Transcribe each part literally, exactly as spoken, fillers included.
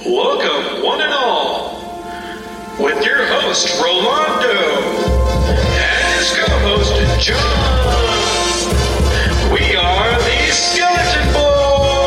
Welcome, one and all, with your host, Rolando, and his co-host, John. We are the Skeleton Boys.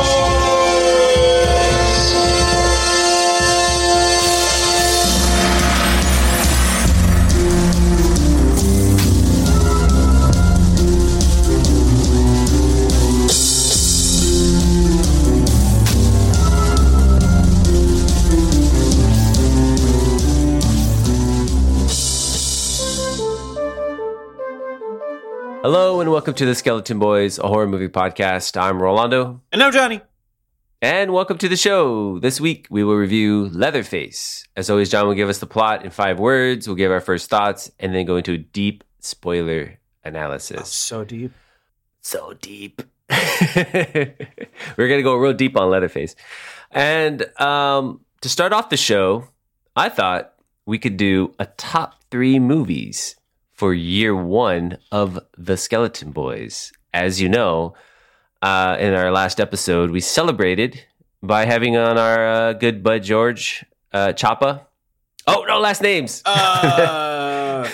Hello and welcome to the Skeleton Boys, a horror movie podcast. I'm Rolando. And I'm Johnny. And welcome to the show. This week we will review Leatherface. As always, John will give us the plot in five words. We'll give our first thoughts and then go into a deep spoiler analysis. Oh, so deep. So deep. We're going to go real deep on Leatherface. And um, to start off the show, I thought we could do a top three movies for year one of the Skeleton Boys. As you know, uh, in our last episode, we celebrated by having on our uh, good bud George uh, Chapa. Oh, no last names. Uh...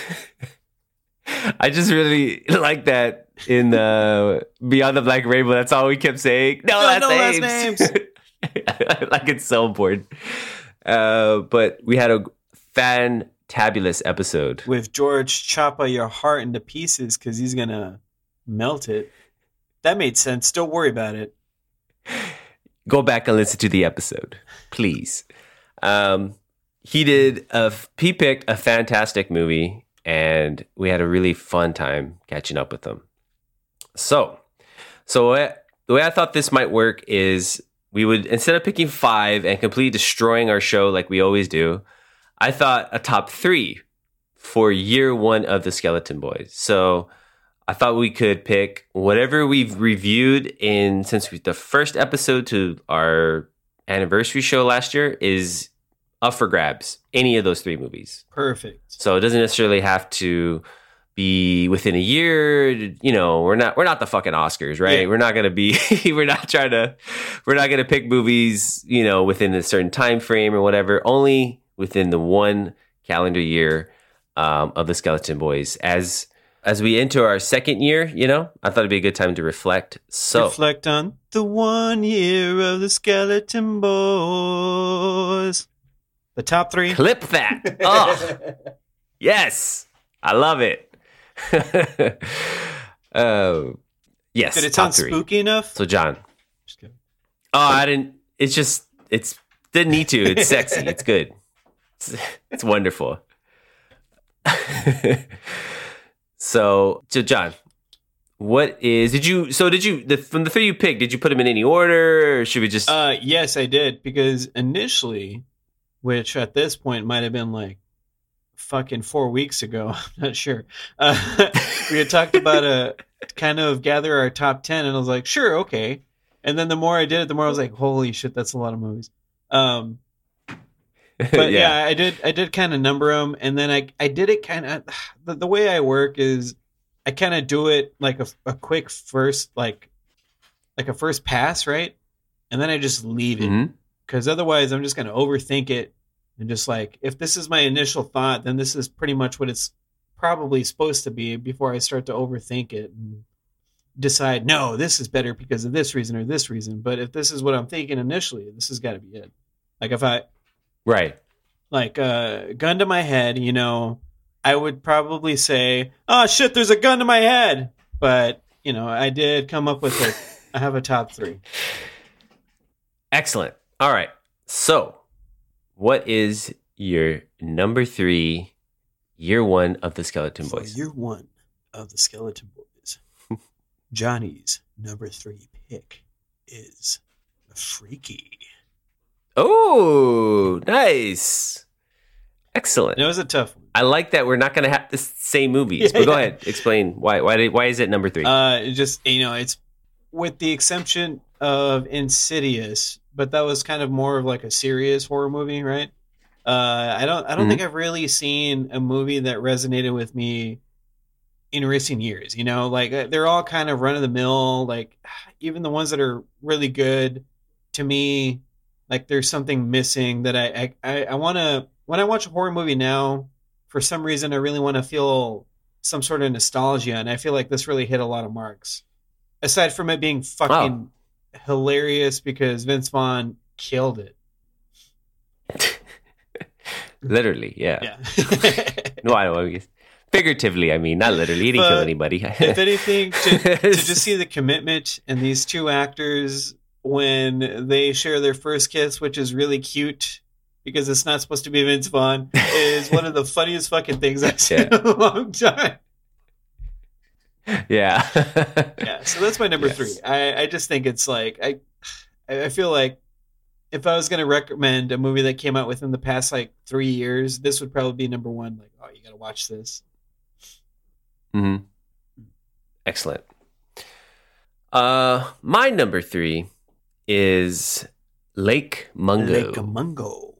I just really like that in uh, Beyond the Black Rainbow. That's all we kept saying. No, no last no names. Last names. Like it's so important. Uh, but we had a fan. Tabulous episode with George Choppa your heart into pieces because he's gonna melt it. That made sense. Don't worry about it. Go back and listen to the episode, please. Um, he did a he picked a fantastic movie, and we had a really fun time catching up with him. So, so what, the way I thought this might work is we would, instead of picking five and completely destroying our show like we always do, I thought a top three for year one of the Skeleton Boys. So I thought we could pick whatever we've reviewed in since we, the first episode to our anniversary show last year is up for grabs. Any of those three movies. Perfect. So it doesn't necessarily have to be within a year. You know, we're not we're not the fucking Oscars, right? Yeah. We're not gonna be. we're not trying to. We're not gonna pick movies, you know, within a certain time frame or whatever. Only within the one calendar year um, of the Skeleton Boys. As as we enter our second year, you know, I thought it'd be a good time to reflect. So reflect on the one year of the Skeleton Boys. The top three. Clip that. Oh, yes, I love it. uh, yes. Did it sound spooky enough? So, John. Just kidding. Oh, I didn't. It's just. It's didn't need to. It's sexy. It's good. It's, it's wonderful. so, so John, what is? Did you? So, did you? The, from the three you picked, did you put them in any order, or should we just? Uh, yes, I did because initially, which at this point might have been like fucking four weeks ago. I'm not sure. Uh, we had talked about a kind of gather our top ten, and I was like, sure, okay. And then the more I did it, the more I was like, holy shit, that's a lot of movies. Um. But yeah. yeah, I did. I did kind of number them, and then I I did it kind of the, the way I work is I kind of do it like a, a quick first like like a first pass, right? And then I just leave it because mm-hmm. otherwise I'm just gonna overthink it and just like if this is my initial thought, then this is pretty much what it's probably supposed to be before I start to overthink it and decide no, this is better because of this reason or this reason. But if this is what I'm thinking initially, this has got to be it. Like if I. Right. Like, uh, gun to my head, you know, I would probably say, oh, shit, there's a gun to my head. But, you know, I did come up with it. I have a top three. Excellent. All right. So, what is your number three, year one of the Skeleton Boys? For year one of the Skeleton Boys, Johnny's number three pick is Freaky. Oh, nice. Excellent. It was a tough one. I like that we're not going to have the same movies. Yeah, but go yeah. ahead. Explain why. Why, did, why is it number three? Uh, it just, you know, it's with the exception of Insidious, but that was kind of more of like a serious horror movie, right? Uh, I don't I don't mm-hmm. think I've really seen a movie that resonated with me in recent years. You know, like they're all kind of run of the mill. Like even the ones that are really good to me Like there's something missing that I I, I want to when I watch a horror movie now, for some reason I really want to feel some sort of nostalgia, and I feel like this really hit a lot of marks. Aside from it being fucking oh. hilarious because Vince Vaughn killed it. Literally, yeah. Yeah. No, I don't. Figuratively, I mean, not literally. He didn't But kill anybody. If anything, to, to just see the commitment in these two actors when they share their first kiss, which is really cute because it's not supposed to be Vince Vaughn, is one of the funniest fucking things I've seen Yeah. in a long time. Yeah. Yeah, so that's my number Yes. three. I, I just think it's like I I feel like if I was going to recommend a movie that came out within the past like three years, this would probably be number one. Like, oh, you got to watch this. hmm Excellent. Uh, my number three is Lake Mungo. Lake Mungo.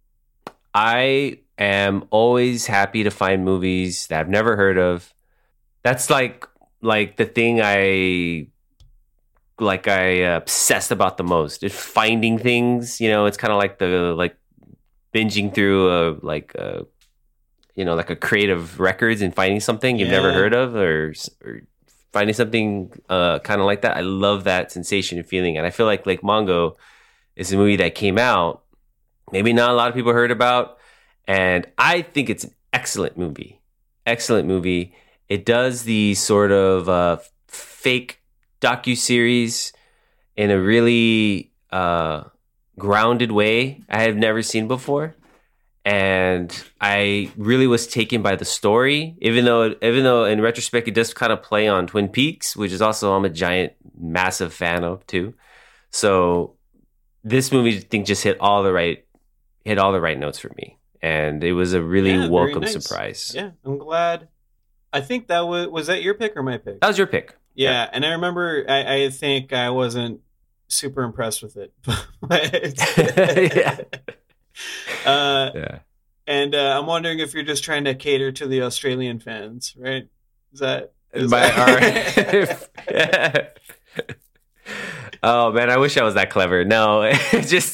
I am always happy to find movies that I've never heard of. That's like like the thing I like I uh, obsessed about the most. Is finding things, you know, it's kind of like the like binging through a like a you know, like a creative records and finding something you've never Yeah. heard of or, or finding something uh, kind of like that. I love that sensation and feeling. And I feel like Lake Mungo is a movie that came out, maybe not a lot of people heard about. And I think it's an excellent movie. Excellent movie. It does the sort of uh, fake docuseries in a really uh, grounded way I have never seen before. And I really was taken by the story, even though, even though in retrospect it does kind of play on Twin Peaks, which is also I'm a giant, massive fan of too. So this movie, I think, just hit all the right, hit all the right notes for me, and it was a really Yeah, very welcome nice. surprise. Yeah, I'm glad. I think that was was that your pick or my pick? That was your pick. Yeah, and I remember I, I think I wasn't super impressed with it. But- Yeah. Uh, Yeah. and uh, I'm wondering if you're just trying to cater to the Australian fans, right? Is that is My, that- our- oh man, I wish I was that clever. No, just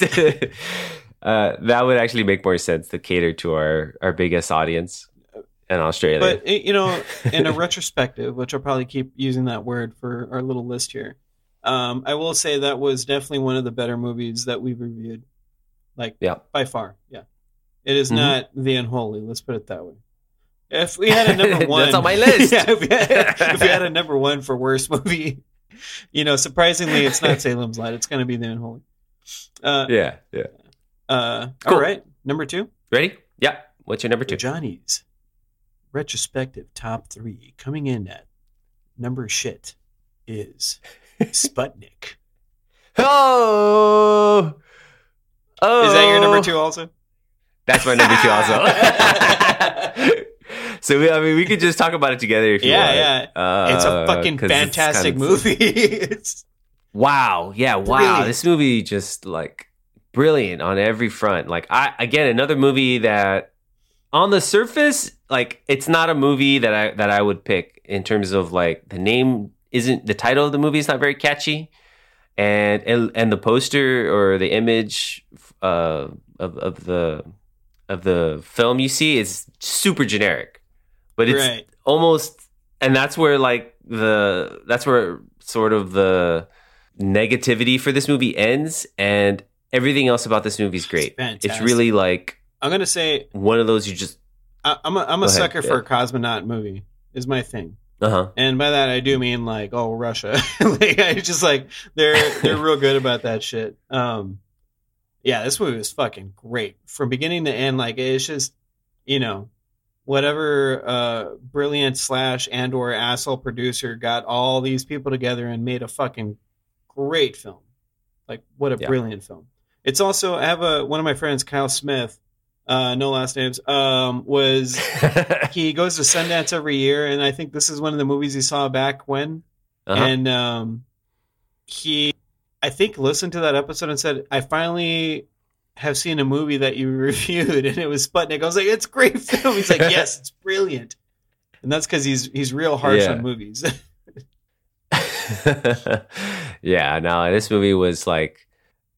uh, that would actually make more sense to cater to our our biggest audience in Australia. But you know, in a retrospective, which I'll probably keep using that word for our little list here, um, I will say that was definitely one of the better movies that we've reviewed. Like, Yeah. by far, yeah. It is Mhm. not The Unholy. Let's put it that way. If we had a number one, That's on my list. yeah, if we, had, if we had a number one for worst movie, you know, surprisingly, it's not Salem's Lot. It's going to be The Unholy. Uh, yeah, yeah. uh, Cool. All right, number two. Ready? Yeah. What's your number two? Johnny's retrospective top three coming in at number shit is Sputnik. Oh, oh! Is that your number two also? That's my number two also. So we, I mean, we could just talk about it together if you Yeah, want. yeah. Uh, It's a fucking 'cause it's fantastic kind of- movie. It's Wow. Yeah. Wow. Brilliant. This movie just like brilliant on every front. Like I, again, another movie that on the surface, like it's not a movie that I, that I would pick in terms of like the name isn't the title of the movie is not very catchy. And, and, and the poster or the image, uh, of, of the, of the film you see is super generic, but it's right. almost, and that's where like the, that's where sort of the negativity for this movie ends, and everything else about this movie is great. It's It's fantastic. really like I'm gonna say one of those you just, I, I'm a, I'm Go a ahead, sucker yeah. for a cosmonaut movie. Is my thing. uh huh. And by that I do mean like, oh, Russia. Like I just like they're they're real good about that shit. Um, yeah, this movie was fucking great from beginning to end. Like it's just, you know, whatever uh, brilliant slash and or asshole producer got all these people together and made a fucking great film. Like what a Yeah. brilliant film. It's also I have a one of my friends, Kyle Smith, uh, no last names, um, was he goes to Sundance every year, and I think this is one of the movies he saw back when. Uh-huh. And um, he, I think, listened to that episode and said, "I finally have seen a movie that you reviewed," and it was Sputnik. I was like, "It's a great film." He's like, "Yes, it's brilliant," and that's because he's he's real harsh Yeah. on movies. Yeah, no, this movie was like a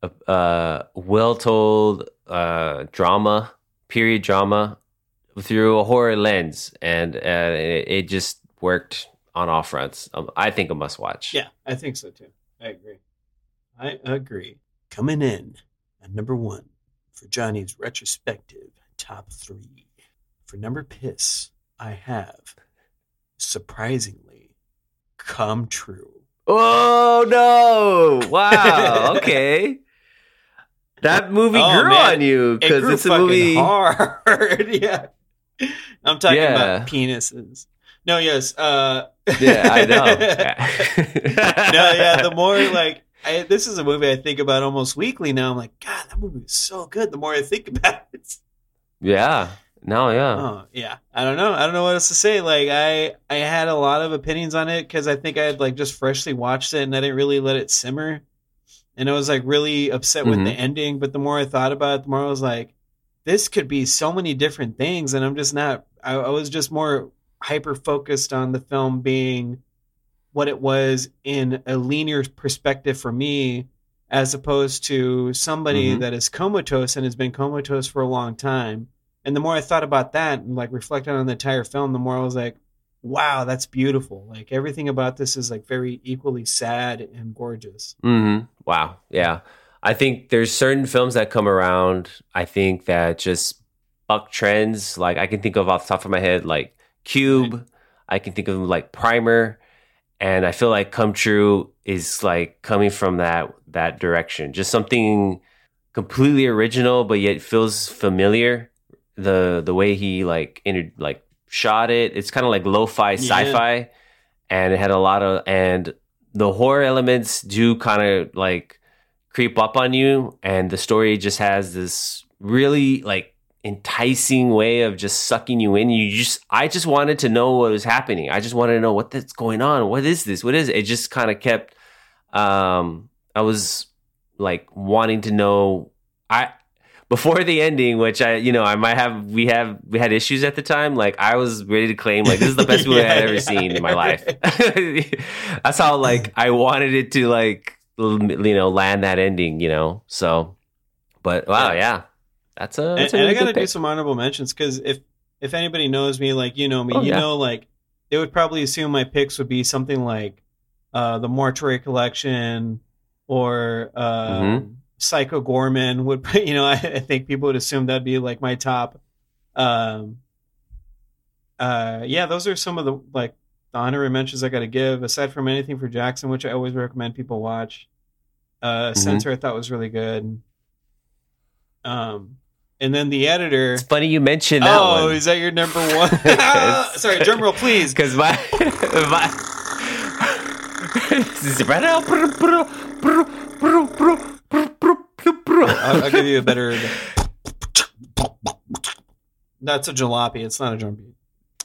a, a well-told uh, drama, period drama, through a horror lens, and uh, it, it just worked on all fronts. Um, I think a must-watch. Yeah, I think so too. I agree. I agree. Coming in at number one for Johnny's retrospective top three. For number piss, I have, surprisingly, Come True. Oh no! Wow. Okay. That movie Oh, grew man. on you It because grew it's a fucking movie. hard. Yeah. I'm talking Yeah. about penises. No, yes. Uh, Yeah, I know. no, yeah. The more like I, this is a movie I think about almost weekly now. I'm like, God, that movie was so good. The more I think about it. Yeah. No. Yeah. Oh yeah, I don't know. I don't know what else to say. Like I, I had a lot of opinions on it because I think I had like just freshly watched it and I didn't really let it simmer, and I was like really upset with Mhm. the ending. But the more I thought about it, the more I was like, this could be so many different things, and I'm just not. I, I was just more hyper focused on the film being what it was in a linear perspective for me, as opposed to somebody Mhm. that is comatose and has been comatose for a long time. And the more I thought about that and like reflected on the entire film, the more I was like, wow, that's beautiful. Like everything about this is like very equally sad and gorgeous. hmm Wow. Yeah. I think there's certain films that come around. I think that just buck trends. Like I can think of off the top of my head, like Cube. Right. I can think of like Primer, and I feel like Come True is like coming from that that direction. Just something completely original, but yet feels familiar. The the way he like inter- like shot it, it's kind of like lo-fi Yeah. sci-fi, and it had a lot of and the horror elements do kind of like creep up on you, and the story just has this really like enticing way of just sucking you in. You just I just wanted to know what was happening. I just wanted to know what that's going on. What is this? What is it? It just kind of kept um I was like wanting to know I before the ending, which I you know, I might have we have we had issues at the time. Like I was ready to claim like this is the best movie Yeah, I'd ever yeah, seen in my right. life. That's how like I wanted it to like l- you know land that ending, you know. So but wow, Yeah. yeah. That's a And, that's a and I really gotta good do pick. some honorable mentions because if if anybody knows me, like you know me, Oh, you yeah. know, like they would probably assume my picks would be something like uh, the Mortuary Collection or um, Mhm. Psycho Gorman. Would you know? I, I think people would assume that'd be like my top. Um, uh, yeah, those are some of the like the honorary mentions I got to give. Aside from Anything for Jackson, which I always recommend people watch. Uh, Mhm. Censor I thought was really good. Um, and then the editor. It's funny you mentioned that Oh, one. is that your number one? Sorry, drum roll, please. Because my my I'll, I'll give you a better. That's a jalopy. It's not a drum beat.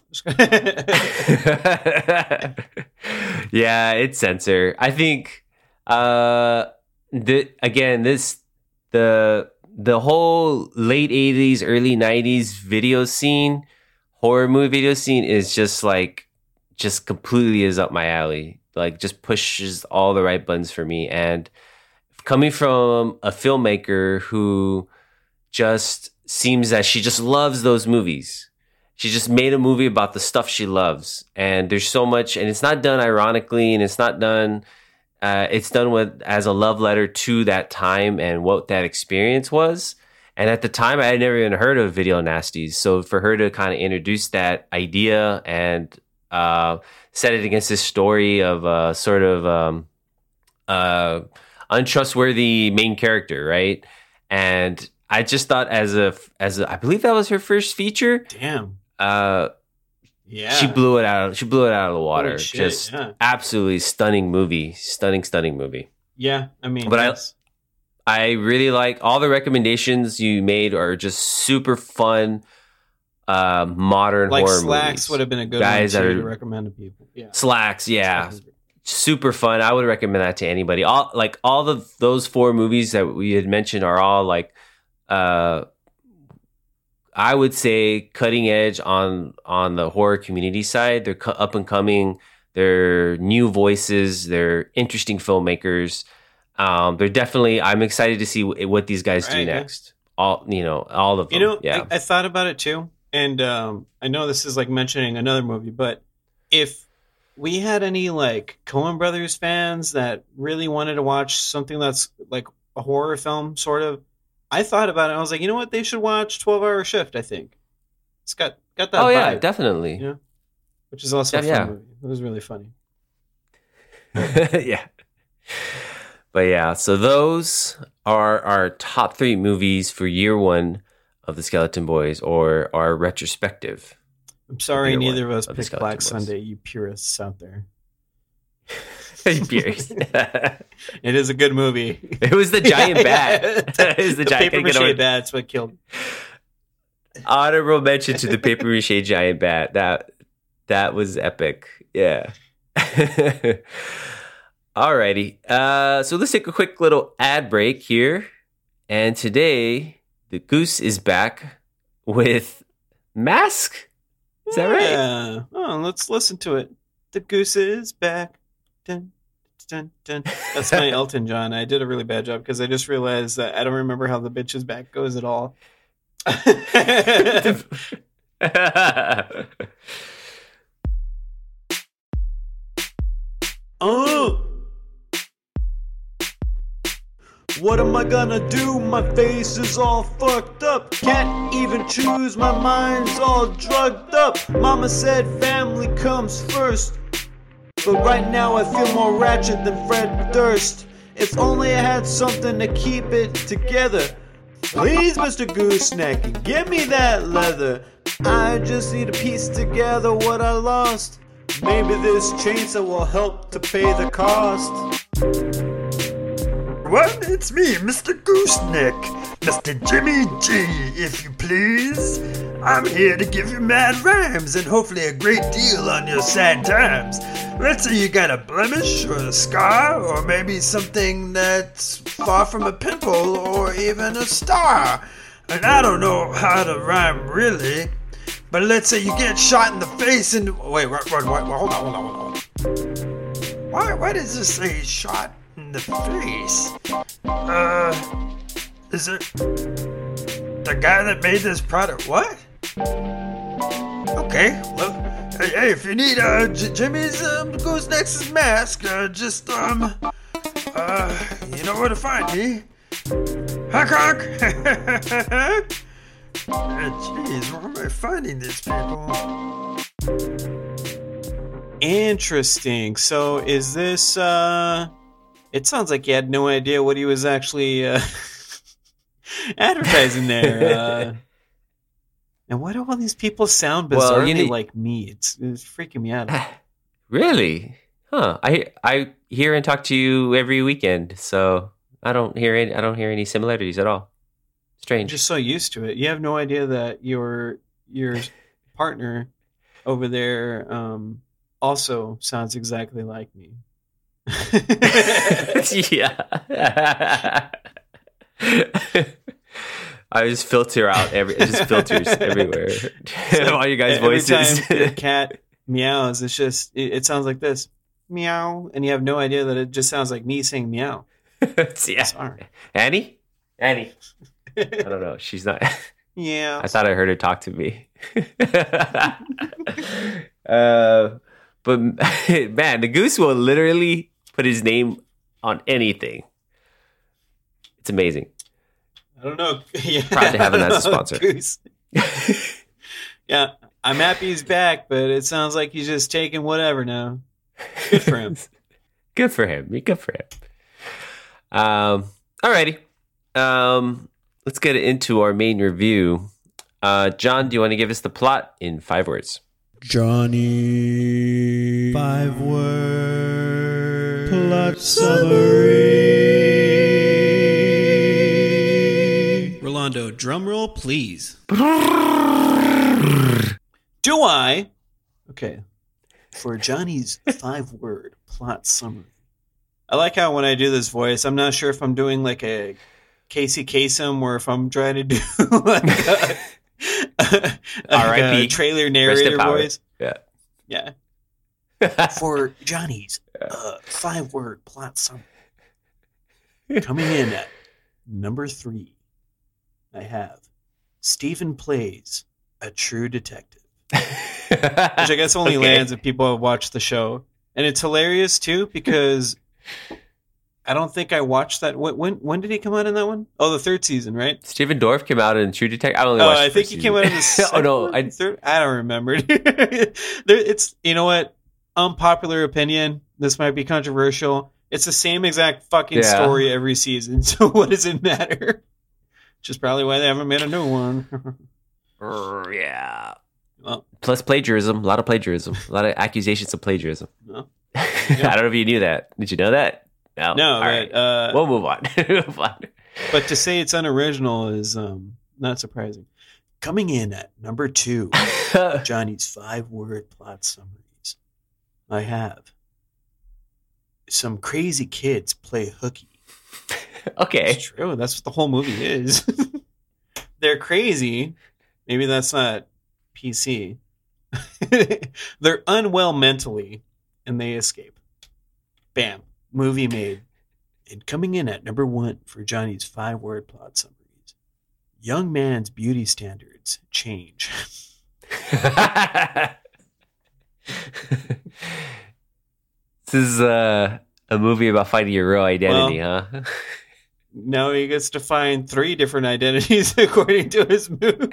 Yeah, it's censor. I think uh the again this the the whole late eighties, early nineties video scene, horror movie video scene is just like just completely is up my alley. Like just pushes all the right buttons for me. And coming from a filmmaker who just seems that she just loves those movies. She just made a movie about the stuff she loves. And there's so much, and it's not done ironically, and it's not done, uh, it's done with as a love letter to that time and what that experience was. And at the time, I had never even heard of Video Nasties. So for her to kind of introduce that idea and uh, set it against this story of a sort of um, uh, untrustworthy main character, right? And I just thought, as a as a, I believe that was her first feature. Damn. Uh, Yeah. she blew it out. She blew it out of the water. Holy shit, Just yeah. absolutely stunning movie. Stunning, stunning movie. Yeah. I mean, But I- yes. I really like all the recommendations you made are just super fun, uh, modern like horror Slacks movies. would have been a good Guys one that too, are- to recommend to people. Yeah. Slacks, yeah, Slacks is great. super fun. I would recommend that to anybody. All like all of those four movies that we had mentioned are all like, uh, I would say cutting edge on on the horror community side. They're co- up and coming. They're new voices. They're interesting filmmakers. Um, they're definitely. I'm excited to see w- what these guys Right, do yeah. next. All you know, all of them. You know, yeah. I, I thought about it too, and um, I know this is like mentioning another movie, but if we had any like Coen Brothers fans that really wanted to watch something that's like a horror film, sort of, I thought about it. And I was like, you know what? They should watch twelve Hour Shift. I think it's got got that. oh yeah, vibe, definitely. you know? Which is also Yeah, a yeah. fun movie. It was really funny. yeah. But yeah, so those are our top three movies for year one of the Skeleton Boys, or our retrospective. I'm sorry, Year neither one of us of the picked Skeleton Black Boys. Sunday. You purists out there. Beers. It is a good movie. It was the giant Yeah, bat. yeah. It was the, The giant. paper can't get over- mache bat's what killed. Honorable mention to the paper mache giant bat. That that was epic. Yeah. Alrighty. Uh, so let's take a quick little ad break here. And today, the Goose is back with Mask. Is that right? Yeah. Oh, let's listen to it. The goose is back. Dun, dun, dun. That's my Elton John. I did a really bad job because I just realized that I don't remember how the bitch is back goes at all. Oh! What am I gonna do? My face is all fucked up. Can't even choose, my mind's all drugged up. Mama said family comes first. But right now I feel more ratchet than Fred Durst. If only I had something to keep it together. Please, Mister Gooseneck, give me that leather. I just need to piece together what I lost. Maybe this chainsaw will help to pay the cost. What? It's me, Mister Gooseneck. Mister Jimmy G, if you please. I'm here to give you mad rhymes and hopefully a great deal on your sad times. Let's say you got a blemish or a scar or maybe something that's far from a pimple or even a star. And I don't know how to rhyme really, but let's say you get shot in the face and... Wait, wait, wait, wait, hold on, hold on, hold on. Why, why does this say shot in the face? Uh, is it the guy that made this product? What? Okay, well, hey, hey if you need uh, J- Jimmy's um, Gooseneck's mask, uh, just, um, uh, you know where to find me. Honk honk! uh, Jeez, where am I finding these people? Interesting. So is this, uh... It sounds like he had no idea what he was actually, uh... advertising there. Uh... And why do all these people sound bizarrely Well, you need- like me? It's, it's freaking me out. Really? Huh. I I hear and talk to you every weekend, so I don't hear any I don't hear any similarities at all. I'm Strange. just so used to it. You have no idea that your your partner over there um, also sounds exactly like me. yeah. I just filter out every it just filters everywhere. All you guys' Every voices. time the cat meows, it's just it, it sounds like this. Meow. And you have no idea that it just sounds like me saying meow. yeah. Sorry. Annie? Annie. I don't know. She's not Yeah. I thought I heard her talk to me. uh, but man, the Goose will literally put his name on anything. It's amazing. I don't know. Yeah. Proud to have him as a sponsor. Goose. Yeah, I'm happy he's back, but it sounds like he's just taking whatever now. Good for him. Good for him. Good for him. Um, alrighty. Um, let's get into our main review. Uh, John, do you want to give us the plot in five words? Johnny. Five word plot summary. Rolando, drum roll, please. Do I? Okay. For Johnny's five word plot summary. I like how when I do this voice, I'm not sure if I'm doing like a Casey Kasem or if I'm trying to do like a, like R I P a trailer Rest in narrator power. voice. Yeah. Yeah. For Johnny's uh, five word plot summary. Coming in at number three, I have Stephen Plays a True Detective. Which I guess only Okay. lands if people have watched the show. And it's hilarious, too, because I don't think I watched that. When, when when did he come out in that one? Oh, the third season, right? Stephen Dorff came out in True Detective. I only Oh, watched I the think first he came out in the season. second Oh no, one? I Third? I don't remember. there, it's you know what? Unpopular opinion. This might be controversial. It's the same exact fucking Yeah. story every season. So what does it matter? Which is probably why they haven't made a new one. Brr, yeah. Well, Plus plagiarism, a lot of plagiarism, a lot of accusations of plagiarism. no, I don't know if you knew that. Did you know that? No. no All but, right. uh, We'll move on. Move on. but to say it's unoriginal is um, not surprising. Coming in at number two, Johnny's five-word plot summaries. I have some crazy kids play hooky. Okay. It's true. That's what the whole movie is. They're crazy. Maybe that's not P C. They're unwell mentally, and they escape. Bam. Movie made. And coming in at number one for Johnny's five-word plot summaries. Young man's beauty standards change. This is uh, a movie about finding your real identity, huh? Now he gets to find three different identities according to his movie.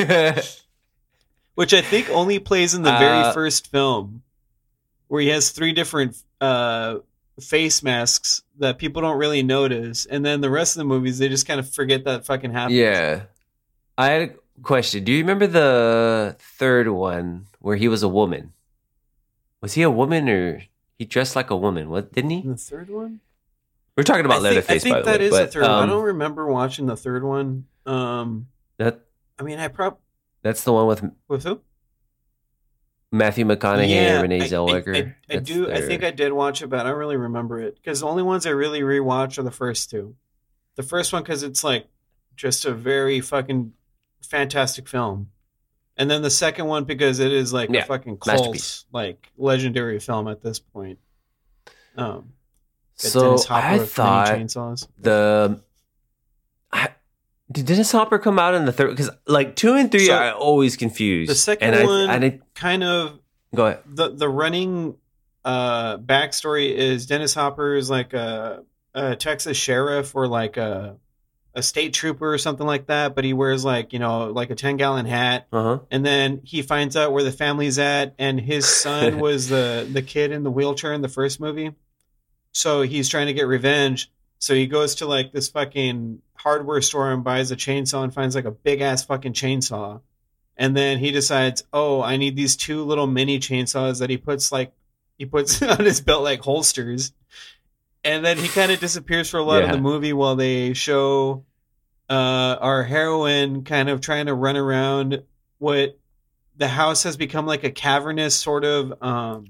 Which I think only plays in the very Uh, first film, where he has three different uh, face masks that people don't really notice, and then the rest of the movies they just kind of forget that fucking happened. Yeah. I had a question. Do you remember the third one where he was a woman? Was he a woman or he dressed like a woman? What didn't he? And the third one. We're talking about I think, Leatherface, I think by the that way. is but, the third one. I um, don't remember watching the third one. Um, that I mean, I prob that's the one with with who? Matthew McConaughey and Renee I- I- Zellweger. I, I, That's do. I their- think I did watch it, but I don't really remember it because the only ones I really rewatch are the first two. The first one because it's like just a very fucking fantastic film, and then the second one because it is like Yeah, a fucking cult, masterpiece. like legendary film at this point. Um, got So Dennis Hopper I with many thought chainsaws. the I, did Dennis Hopper come out in the third? Because like two and three, So, I always confused. The second and one I, I did kind of go ahead. the the running uh backstory is Dennis Hopper is like a, a Texas sheriff or like a a state trooper or something like that, but he wears like, you know, like a ten gallon hat, Uh huh. and then he finds out where the family's at, and his son was the the kid in the wheelchair in the first movie. So he's trying to get revenge. So he goes to like this fucking hardware store and buys a chainsaw and finds like a big ass fucking chainsaw. And then he decides, oh, I need these two little mini chainsaws that he puts like he puts on his belt like holsters. And then he kind of disappears for a lot Yeah. of the movie while they show uh, our heroine kind of trying to run around what the house has become like a cavernous sort of. Um,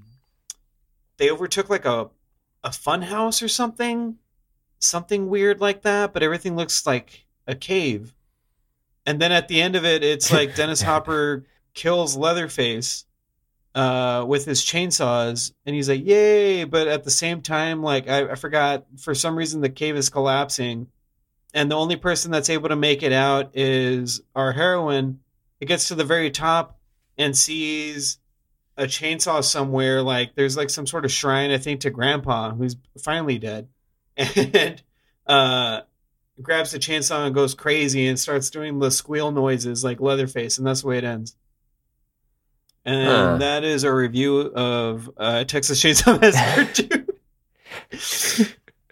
they overtook like a a fun house or something, something weird like that, but everything looks like a cave. And then at the end of it, it's like Dennis Hopper kills Leatherface uh, with his chainsaws, and he's like, "Yay!" But at the same time, like I, I forgot for some reason the cave is collapsing, and the only person that's able to make it out is our heroine. It gets to the very top and sees a chainsaw somewhere. Like there's like some sort of shrine, I think, to Grandpa, who's finally dead, and uh, grabs the chainsaw and goes crazy and starts doing the squeal noises like Leatherface, and that's the way it ends. And Huh. that is a review of uh, Texas Chainsaw Massacre two.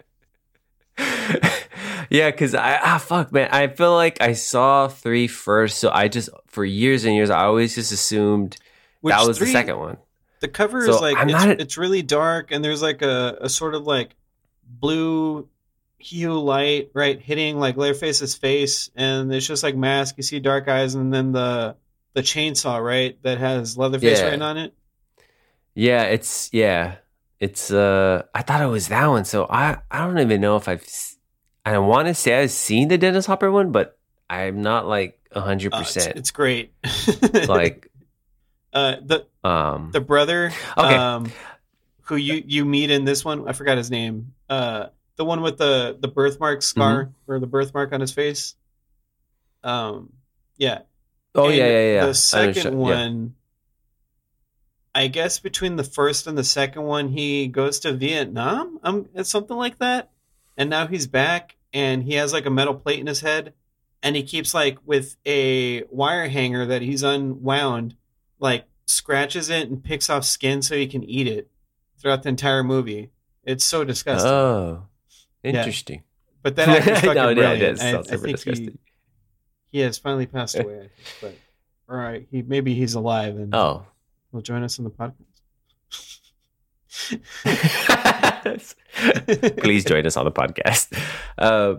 Yeah, because I ah fuck man, I feel like I saw three first, so I just for years and years I always just assumed Which that was three- the second one. The cover So is like I'm it's, not a- it's really dark, and there's like a, a sort of like blue hue light right hitting like Leatherface's face, and it's just like mask. You see dark eyes, and then the the chainsaw right that has Leatherface Yeah. written on it. Yeah, it's yeah, it's uh, I thought it was that one, so I I don't even know if I've s- I want to say I've seen the Dennis Hopper one, but I'm not like a hundred Uh, it's, percent it's great. like uh, the um the brother Okay. um, who you you meet in this one. I forgot his name. Uh, the one with the the birthmark scar mm-hmm. or the birthmark on his face. Um, yeah. Oh and yeah, yeah, yeah. The second one, yeah. I guess between the first and the second one, he goes to Vietnam. Um, it's something like that, and now he's back, and he has like a metal plate in his head, and he keeps like with a wire hanger that he's unwound, like scratches it and picks off skin so he can eat it throughout the entire movie. It's so disgusting. Oh, interesting. Yeah. But that actor's fucking no, brilliant. Yeah, it is. I, Sounds I super think disgusting. he, he has finally passed away. I think, but all right, he maybe he's alive and oh, will join us on the podcast. Please join us on the podcast. Uh,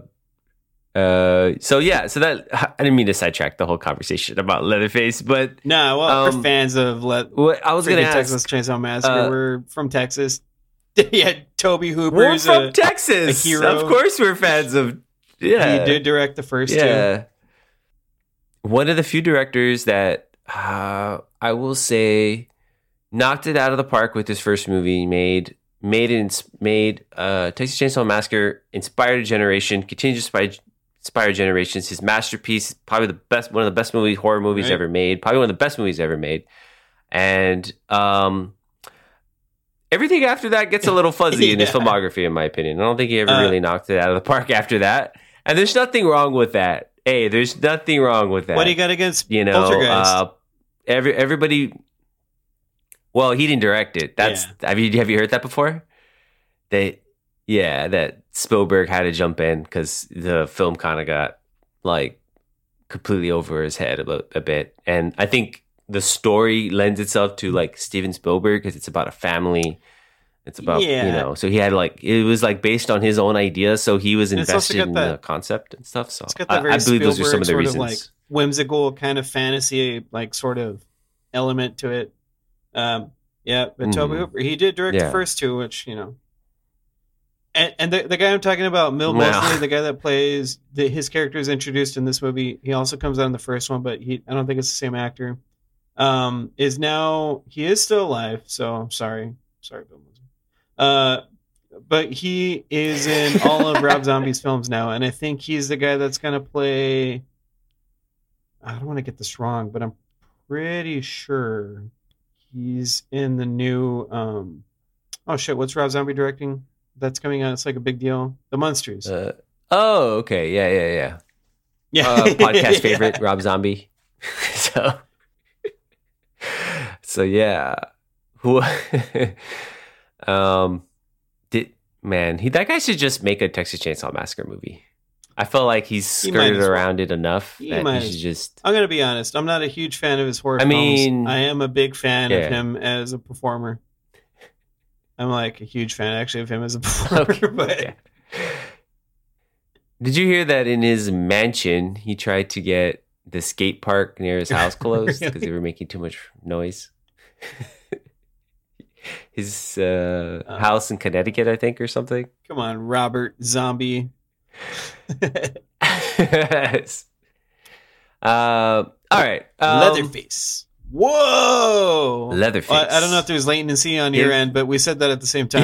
uh, so yeah, so that I didn't mean to sidetrack the whole conversation about Leatherface, but no, well, um, we're fans of Le- what I was going to ask. Texas Chainsaw Massacre. Uh, we're from Texas. Yeah, Toby Hooper. We're is from a, Texas. a hero. Of course, we're fans of. Yeah, he did direct the first yeah. two. One of the few directors that uh, I will say knocked it out of the park with his first movie. Made made it, made uh, Texas Chainsaw Massacre inspired a generation. Continues to inspire, inspire generations. His masterpiece, probably the best, one of the best movies, horror movies right. ever made. Probably one of the best movies ever made. And um, everything after that gets a little fuzzy yeah. in his filmography, in my opinion. I don't think he ever uh, really knocked it out of the park after that. And there's nothing wrong with that. Hey, there's nothing wrong with that. What do you got against you know? Poltergeist? Uh, every everybody. Well, he didn't direct it. That's yeah. have you have you heard that before? They, yeah, that Spielberg had to jump in because the film kind of got like completely over his head a, a bit, and I think the story lends itself to like Steven Spielberg because it's about a family. It's about, yeah. you know, so he had like, it was like based on his own idea. So he was And it's invested also got in that- the concept and stuff. So It's got that I, very I believe those are some of the Spielberg reasons. sort of like whimsical kind of fantasy, like sort of element to it. Um, yeah, but Toby Mhm. Hooper, he did direct Yeah. the first two, which you know. And, and the the guy I'm talking about, Mill Wow. Mosley, the guy that plays the, his character is introduced in this movie. He also comes out in the first one, but he I don't think it's the same actor. Um, is now he is still alive. So I'm sorry, sorry, Bill Mosley. Uh, but he is in all of Rob Zombie's films now, and I think he's the guy that's gonna play. I don't want to get this wrong, but I'm pretty sure he's in the new. Um, oh shit! What's Rob Zombie directing? That's coming out. It's like a big deal. The Munsters. Uh, oh, okay. Yeah, yeah, yeah. yeah, Uh, podcast Yeah. favorite, Rob Zombie. so, so yeah. Who? um, did man? He that guy should just make a Texas Chainsaw Massacre movie. I feel like he's He might skirted as well. around it enough He that might he as- should just. I'm gonna be honest. I'm not a huge fan of his horror I films. mean- I am a big fan Yeah. of him as a performer. I'm like a huge fan actually of him as a performer. Okay. But Yeah. Did you hear that in his mansion he tried to get the skate park near his house closed because Really? they were making too much noise? His uh, Uh. house in Connecticut, I think, or something. come on, Robert Zombie. Yes. Uh, all right. Um, Leatherface. Whoa! Leatherface. Well, I, I don't know if there's latency on your Yeah. end, but we said that at the same time.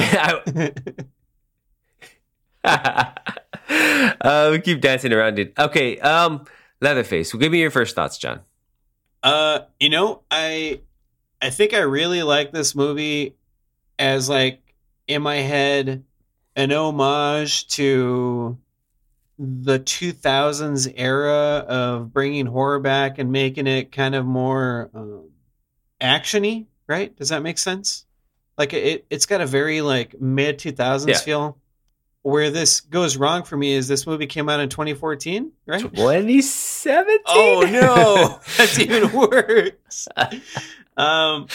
uh, we keep dancing around it. Okay. Um, Leatherface. Well, give me your first thoughts, John. Uh, you know, I I think I really like this movie as like in my head an homage to the two thousands era of bringing horror back and making it kind of more um, actiony, right? Does that make sense? Like it it's got a very like mid two thousands Yeah. feel. Where this goes wrong for me is this movie came out in twenty fourteen, right? twenty seventeen. Oh no, that's even worse. Um,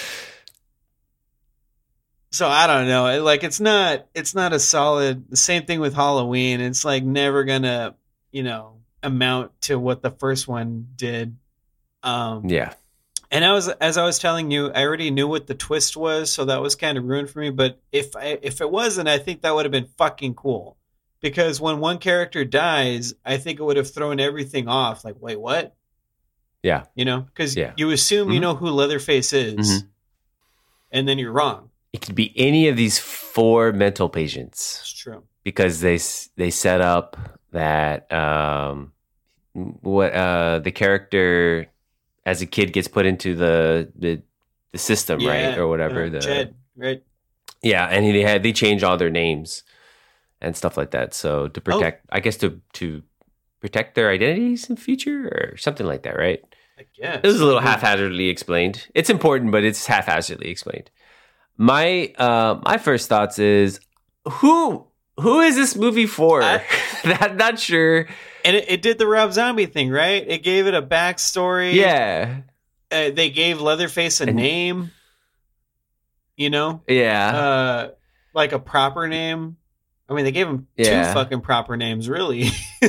so I don't know. It- Like it's not, it's not a solid. The same thing with Halloween. It's like never gonna, you know, amount to what the first one did. Um, Yeah. and I was, as I was telling you, I already knew what the twist was, so that was kind of ruined for me. But if I, if it wasn't, I think that would have been fucking cool. Because when one character dies, I think it would have thrown everything off. Like, wait, what? Yeah. You know, because Yeah. you assume you Mhm. know who Leatherface is, Mhm. and then you're wrong. It could be any of these four mental patients It's true. because they s- they set up that um, what uh, the character as a kid gets put into the the, the system, Yeah, right, or whatever. uh, the Jed, right? Yeah, and they had they changed all their names and stuff like that. So to protect, I guess to to protect their identities in future or something like that, right? I guess It was a little haphazardly explained. It's important, but it's haphazardly explained. My uh, my first thoughts is who who is this movie for? I- That not sure. And it, it did the Rob Zombie thing, right? It gave it a backstory. Yeah, Uh, they gave Leatherface a And- name. You know, yeah, uh, like a proper name. I mean, they gave him Yeah. two fucking proper names, really.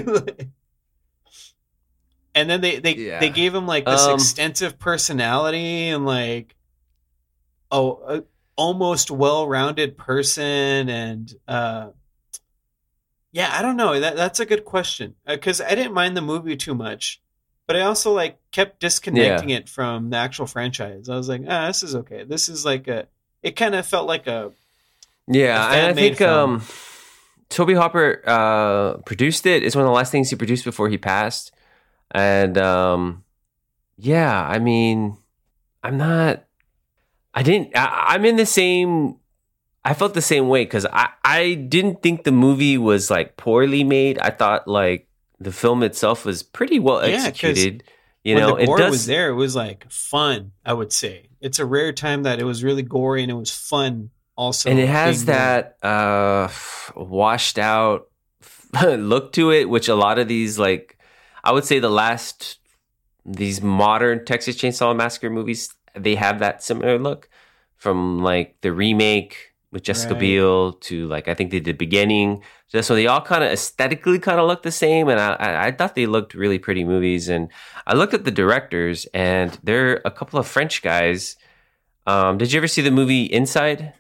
And then they they, Yeah. they gave him like this Um, extensive personality and like oh, a almost well-rounded person and uh, yeah, I don't know. That that's a good question because I didn't mind the movie too much, but I also like kept disconnecting it from the actual franchise. I was like, ah, this is okay. This is like a. It kind of felt like a yeah. a And I fan-made think film. um, Toby Hopper uh, produced it. It's one of the last things he produced before he passed. And um, yeah, I mean, I'm not. I didn't. I, I'm in the same. I felt the same way because I, I didn't think the movie was like poorly made. I thought like the film itself was pretty well Yeah, 'cause executed. You when know, the gore it does. was there, it was like fun. I would say it's a rare time that it was really gory and it was fun. Also, and it has being gory. that uh, washed out look to it, which a lot of these, like, I would say the last these modern Texas Chainsaw Massacre movies, they have that similar look from like the remake with Jessica Right. Biel to like I think they did Beginning. Just so they all kind of aesthetically kind of look the same, and I, I I thought they looked really pretty movies. And I looked at the directors, and they're a couple of French guys. Um, did you ever see the movie Inside?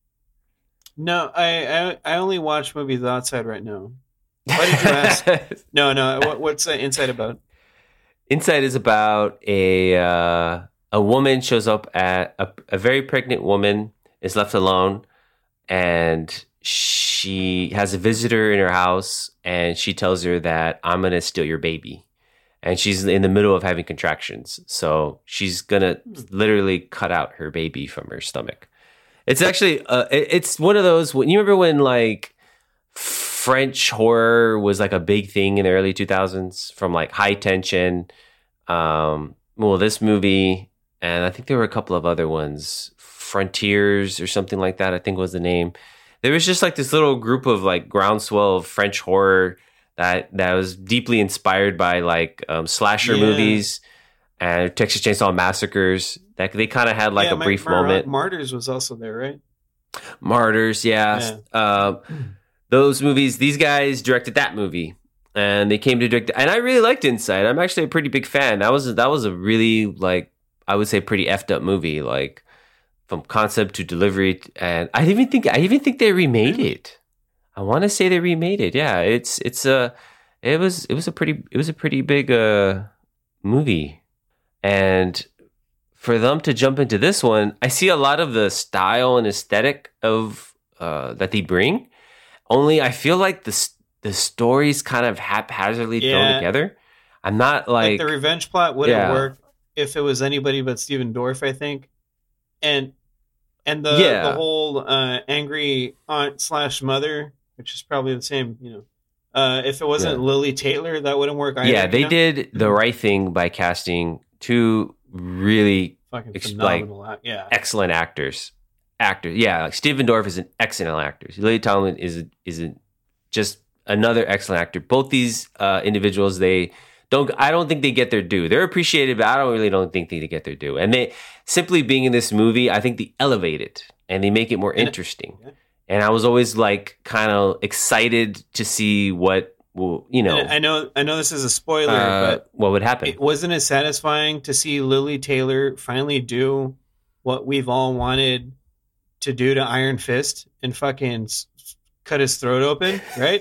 No, I, I I only watch movies outside right now. Why did you ask? No, no. What, what's uh, Inside about? Inside is about a uh, a woman shows up at a, a very pregnant woman is left alone, and she has a visitor in her house, and she tells her that I'm gonna steal your baby, and she's in the middle of having contractions, so she's gonna literally cut out her baby from her stomach. It's actually uh, it, it's one of those. When you remember when like French horror was like a big thing in the early two thousands, from like High Tension, um, well, this movie, and I think there were a couple of other ones, Frontiers or something like that, I think was the name. There was just like this little group of like groundswell of French horror that that was deeply inspired by like um, slasher Yeah. movies and Texas Chainsaw Massacres. That they kind of had like Yeah, a Mar- brief Mar- moment. Martyrs was also there, right? Martyrs, yeah. Um, those movies, these guys directed that movie, and they came to direct, and I really liked Inside. I'm actually a pretty big fan. That was that was a really like I would say pretty effed up movie, like from concept to delivery. And I even think I even think they remade it. I want to say they remade it. Yeah, it's it's a it was it was a pretty it was a pretty big uh movie, and for them to jump into this one, I see a lot of the style and aesthetic of uh, that they bring. Only I feel like the s- the story's kind of haphazardly thrown Yeah. together. I'm not Like, like, the revenge plot wouldn't Yeah. work if it was anybody but Steven Dorff, I think. And and the Yeah. the whole uh, angry aunt slash mother, which is probably the same, you know. Uh, if it wasn't Yeah. Lily Taylor, that wouldn't work either. yeah, they you know? did the right thing by casting two really Fucking ex- phenomenal. act- yeah. excellent actors. Actors, yeah, like Steven Dorff is an excellent actor. Lily Tomlin is a, is a, just another excellent actor. Both these uh, individuals, they don't. I don't think they get their due. They're appreciated, but I don't really don't think they get their due. And they simply being in this movie, I think they elevate it and they make it more And- interesting. yeah. And I was always like kind of excited to see what will you know And I know I know this is a spoiler, uh, but what would happen. it wasn't as satisfying to see Lily Taylor finally do what we've all wanted to do to Iron Fist and fucking s- cut his throat open, right?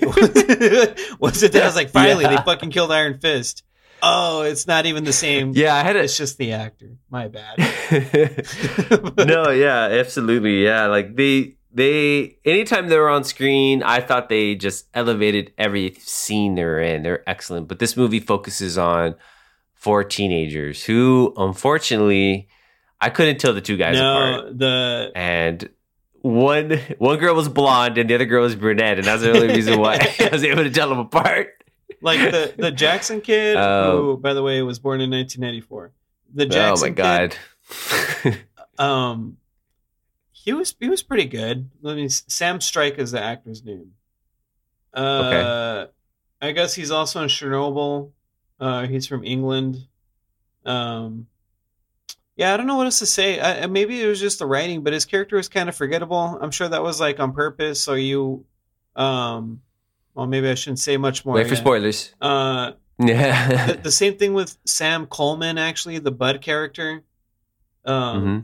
Was it that I was like, finally, Yeah. they fucking killed Iron Fist. Oh, it's not even the same. yeah, I had a It's just the actor. My bad. no, yeah, absolutely, yeah. Like they they anytime they were on screen, I thought they just elevated every scene they were in. They're excellent. But this movie focuses on four teenagers who, unfortunately, I couldn't tell the two guys no, apart. the And one one girl was blonde and the other girl was brunette, and that's the only reason why I was able to tell them apart. like the the Jackson kid, Um, who, by the way, was born in nineteen ninety-four. The Jackson oh my god. kid, um, he was he was pretty good. Let me. Sam Strike is the actor's name. Uh, Okay. I guess he's also in Chernobyl. Uh, he's from England. Um, yeah, I don't know what else to say. I, I- maybe it was just the writing, but his character was kind of forgettable. I'm sure that was like on purpose. So you, um, well, maybe I shouldn't say much more. Wait for yet. spoilers. Uh, Yeah. the, the same thing with Sam Coleman, actually, the Bud character. Um, hmm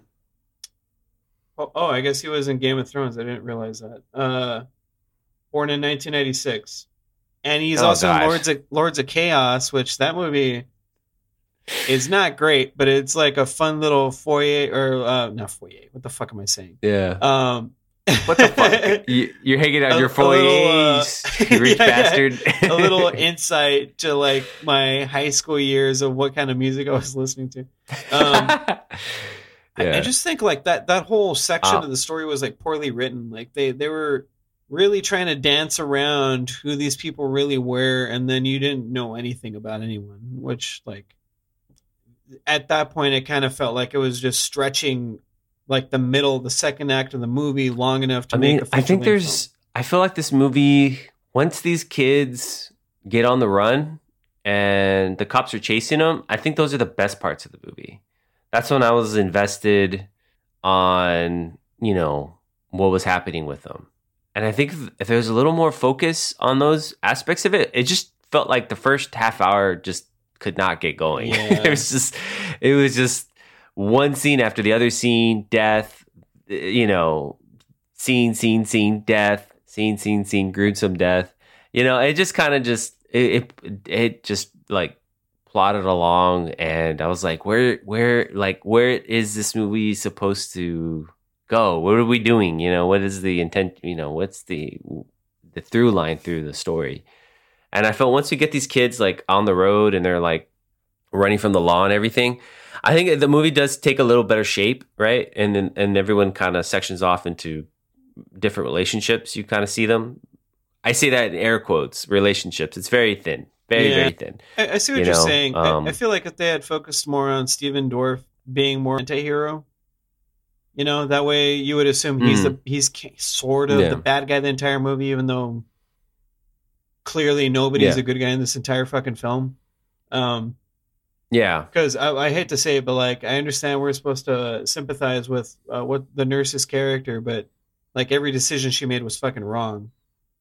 oh, oh, I guess he was in Game of Thrones. I didn't realize that. Uh, born in nineteen ninety-six, and he's Oh, also in gosh. Lords of Lords of Chaos, which that movie is not great, but it's like a fun little foyer or uh, not foyer. What the fuck am I saying? Yeah. Um, What the fuck? You, you're hanging out A- your a little, uh, foyers, you rich yeah, yeah. bastard. a little insight to like my high school years of what kind of music I was listening to. Um, I, I Yeah. just think like that that whole section Uh, of the story was like poorly written. Like they they were really trying to dance around who these people really were, and then you didn't know anything about anyone. Which like at that point, it kind of felt like it was just stretching like the middle, the second act of the movie long enough to I make mean, a I think feature-length there's. I feel like this movie. Once these kids get on the run and the cops are chasing them, I think those are the best parts of the movie. That's when I was invested on, you know, what was happening with them. And I think if, if there was a little more focus on those aspects of it, it just felt like the first half hour just could not get going. Yeah. it was just, it was just one scene after the other scene, death, you know, scene, scene, scene, death, scene, scene, scene, gruesome death. You know, it just kind of just, it, it, it just like plotted along, and I was like, where, where, like, where is this movie supposed to go? What are we doing? You know, what is the intent? You know, what's the the through line through the story? And I felt once you get these kids like on the road and they're like running from the law and everything, I think the movie does take a little better shape, right? And then and everyone kind of sections off into different relationships. You kind of see them. I say that in air quotes, relationships. It's very thin, very Yeah. very thin. I, I see what You you are know, saying. um, I, I feel like if they had focused more on Steven Dorff being more anti-hero, you know, that way you would assume he's Mm. the he's ki- sort of Yeah. the bad guy the entire movie, even though clearly nobody's Yeah. a good guy in this entire fucking film. Um, Yeah, because I, I hate to say it, but like I understand we're supposed to sympathize with uh, what the nurse's character, but like every decision she made was fucking wrong.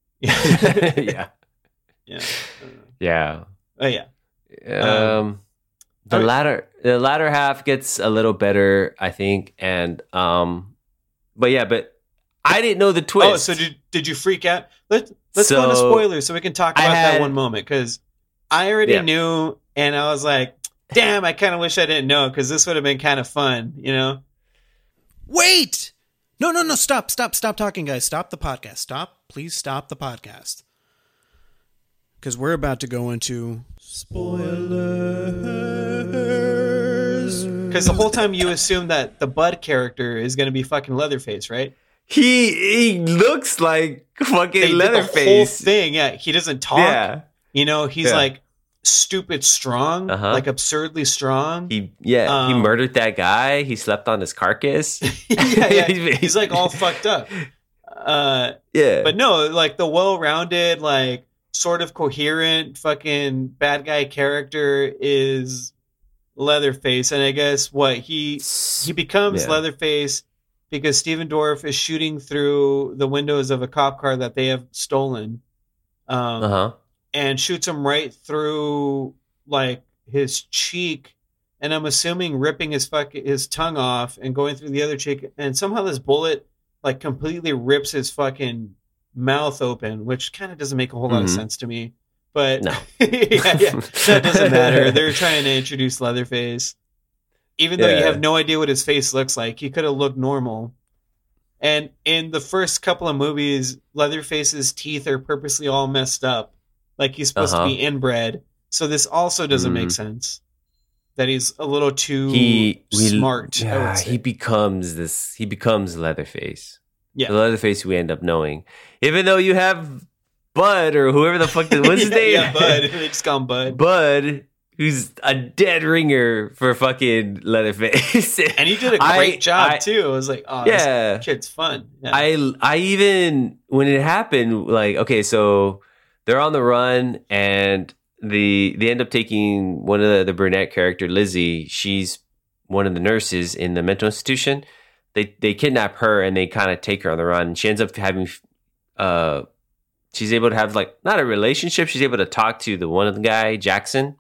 yeah, yeah. I don't know. yeah. Oh yeah. Um, the okay. latter the latter half gets a little better, I think, and um, but yeah, but I didn't know the twist. Oh, so did did you freak out? Let Let's go into So, spoilers so we can talk I about that had- one moment because I already Yeah. knew, and I was like, "Damn, I kind of wish I didn't know because this would have been kind of fun," you know? Wait! No, no, no, stop, stop, stop talking, guys. Stop the podcast. Stop. Please stop the podcast. Because we're about to go into spoilers. Because the whole time you assume that the Bud character is going to be fucking Leatherface, right? he he looks like fucking They did the whole Leatherface. thing, yeah. He doesn't talk. Yeah, You know, he's Yeah. like stupid strong, Uh-huh. like absurdly strong. he yeah he Um, murdered that guy. He slept on his carcass. yeah, yeah. He's like all fucked up. Uh, yeah, But no, like the well-rounded, like sort of coherent fucking bad guy character is Leatherface, and I guess what he he becomes Yeah. Leatherface because Steven Dorff is shooting through the windows of a cop car that they have stolen, um, uh huh. and shoots him right through like his cheek, and I'm assuming ripping his fuck his tongue off and going through the other cheek, and somehow this bullet like completely rips his fucking mouth open, which kind of doesn't make a whole lot of Mhm. sense to me. But No. yeah, yeah, that doesn't matter. They're trying to introduce Leatherface, even though you Yeah. have no idea what his face looks like. He could have looked normal, And in the first couple of movies, Leatherface's teeth are purposely all messed up, like he's supposed Uh-huh. to be inbred. So this also doesn't Mm. make sense. That he's a little too He we- smart. I Yeah, would say. he becomes this. He becomes Leatherface. Yeah. The Leatherface we end up knowing, even though you have Bud or whoever the fuck what's his yeah, name? yeah, Bud. They just call him Bud. Bud, who's a dead ringer for fucking Leatherface. And he did a I- great job I- too. I was like, oh, Yeah. this kid's fun. Yeah. I I even when it happened, like, okay, so they're on the run and the they end up taking one of the, the brunette character, Lizzie. She's one of the nurses in the mental institution. They they kidnap her and they kind of take her on the run. She ends up having uh she's able to have like not a relationship, she's able to talk to the one of the guy, Jackson.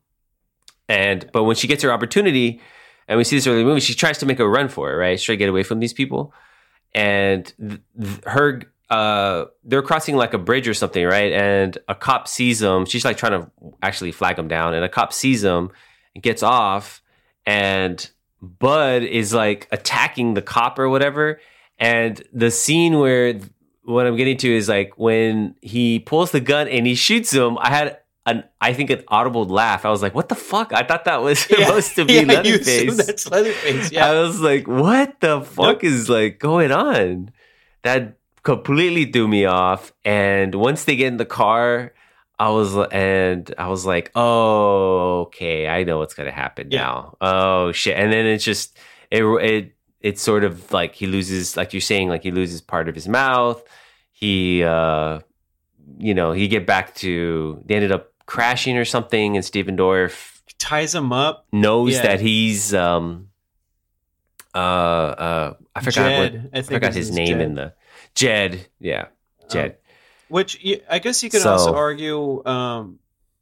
And but when she gets her opportunity, and we see this early movie, she tries to make a run for it, right? She's trying to get away from these people. And th- th- her uh they're crossing like a bridge or something, right? And a cop sees them. She's like trying to actually flag them down, and a cop sees them and gets off, and Bud is like attacking the cop or whatever. And the scene where what I'm getting to is like when he pulls the gun and he shoots him, I had an I think an audible laugh. I was like, what the fuck? I thought that was Yeah. supposed to be Yeah, you assume Leatherface. that's Leatherface. Yeah. I was like, what the fuck is like going on? That completely threw me off. And once they get in the car, I was and I was like, oh, okay, I know what's gonna happen Yeah. now. Oh shit! And then it's just it it it's sort of like he loses, like you're saying, like he loses part of his mouth. He, uh, you know, he get back to they ended up crashing or something, and Steven Dorff Ties him up. knows Yeah. that he's um uh uh I forgot Jed, what I I, think forgot his his is name Jed. in the Jed, yeah, Jed. Which you, I guess you could So- also argue um,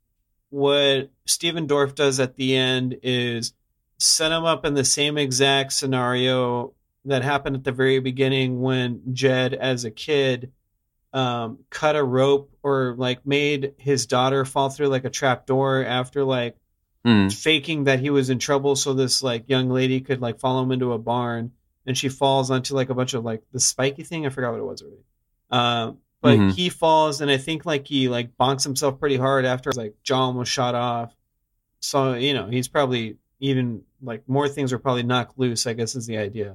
what Steven Dorff does at the end is set him up in the same exact scenario that happened at the very beginning when Jed, as a kid, um, cut a rope or like made his daughter fall through like a trap door after like Mm. faking that he was in trouble so this like young lady could like follow him into a barn, and she falls onto like a bunch of like the spiky thing. I forgot what it was already. Um, but Mhm. he falls, and I think like he like bonks himself pretty hard after his like jaw almost shot off. So you know he's probably even like more things are probably knocked loose, I guess is the idea.